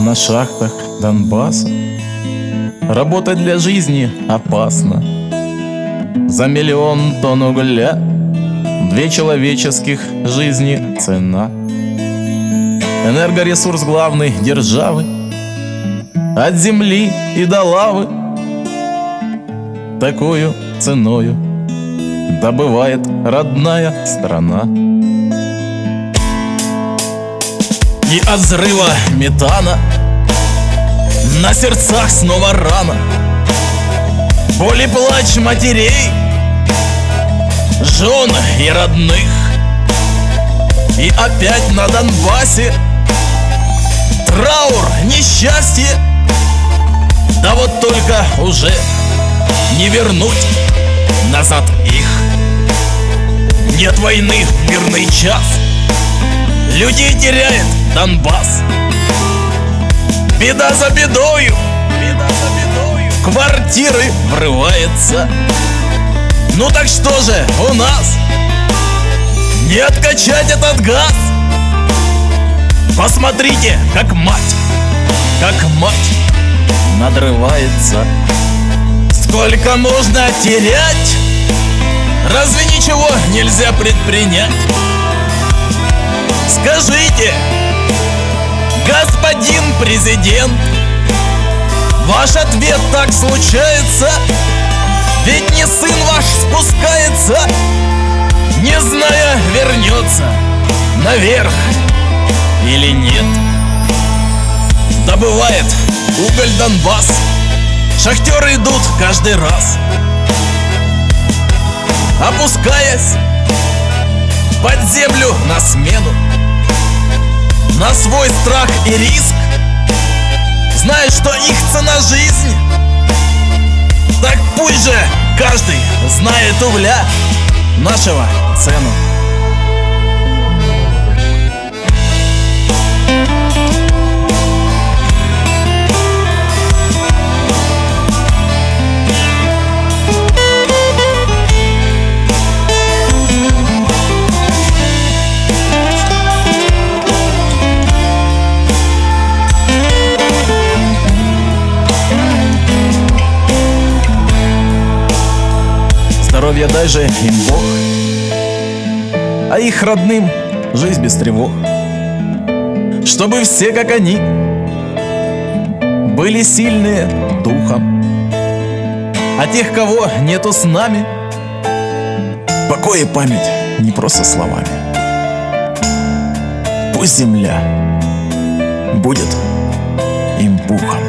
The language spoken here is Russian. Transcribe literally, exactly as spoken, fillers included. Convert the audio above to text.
на шахтах Донбасса работать для жизни опасно. За миллион тонн угля две человеческих жизни цена. Энергоресурс главной державы от земли и до лавы такую ценою добывает родная страна. И от взрыва метана на сердцах снова рана, боль и плач матерей, жен и родных. И опять на Донбассе траур, несчастье. Да вот только уже не вернуть назад их. Нет войны в мирный час, людей теряет Донбасс. Беда за бедою, беда за бедою, в квартиры врывается. Ну так что же у нас не откачать этот газ? Посмотрите, как мать, как мать надрывается. Сколько можно терять? Разве ничего нельзя предпринять? Скажите, господин президент, ваш ответ так случается? Ведь не сын ваш спускается, не зная, вернется наверх или нет. Добывает уголь Донбасс, шахтеры идут каждый раз, опускаясь под землю на смену, на свой страх и риск, зная, что их цена жизнь. Так пусть же каждый знает угля нашего цену. Здоровья дай же им Бог, а их родным жизнь без тревог. Чтобы все, как они, были сильные духом. А тех, кого нету с нами, покой и память не просто словами. Пусть земля будет им пухом.